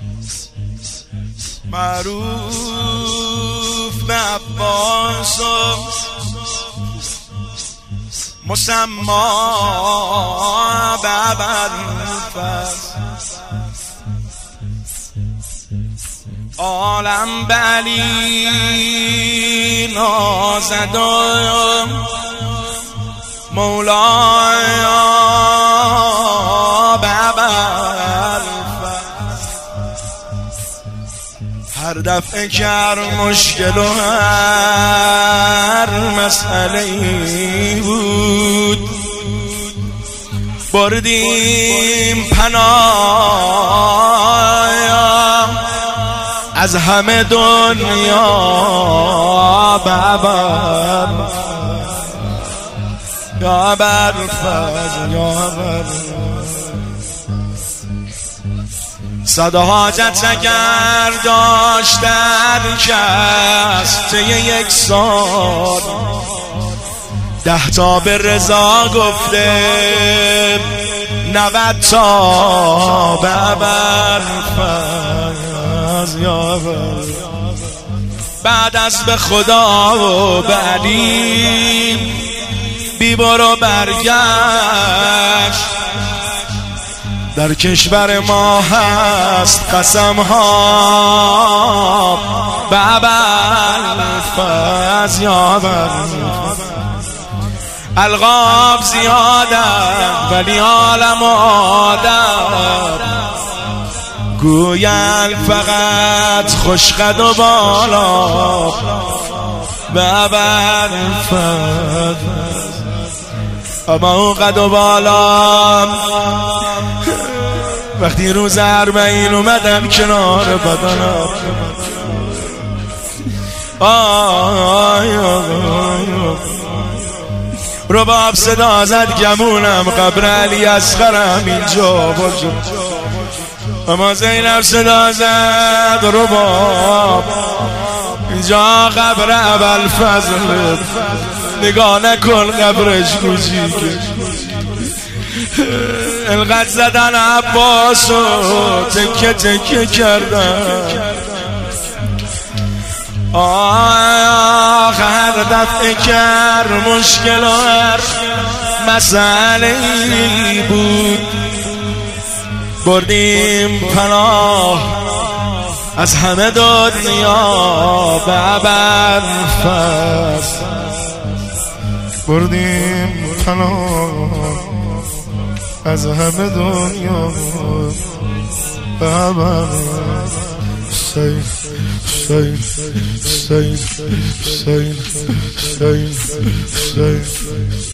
معروف به عباس و مسمی به ابوالفضل، عالم به علی نازد و مولای به ابوالفضل. هر دفعه که هر مشکل و هر مسئله‌ای بود بردیم پناه از همه دنیا به ابوالفضل، یا ابوالفضل، یا ابوالفضل. صد حاجت اگر داشت هر کس طی یک سال، 10 تا به رضا گفته 90 تا به ابوالفضل، یا ابوالفضل. بعد از به خدا و به علی بی برو برگشت، در کشور ما هست قسم ها به ابوالفضل، یا ابوالفضل. القاب زیادن ولی عالم آدم گوین فقط خوشقد و بالا به ابوالفضل. اما اون قد و بالا وقتی روز 40 اومدن کنار بدنم، رباب صدا زد گمونم قبر علی اصغرم اینجا باجا. اما زینب صدا زد رباب اینجا قبر ابوالفضل، نگاه نکن قبرش کوچیکه. انقدر زدن عباس و تکه تکه کردن، هر دفعه که هر مشکل و هر مسئله بود بردیم پناه از همه دنیا به ابوالفضل، بردیم پناه از همه دنیا به ابوالفضل. حسین حسین حسین حسین حسین حسین.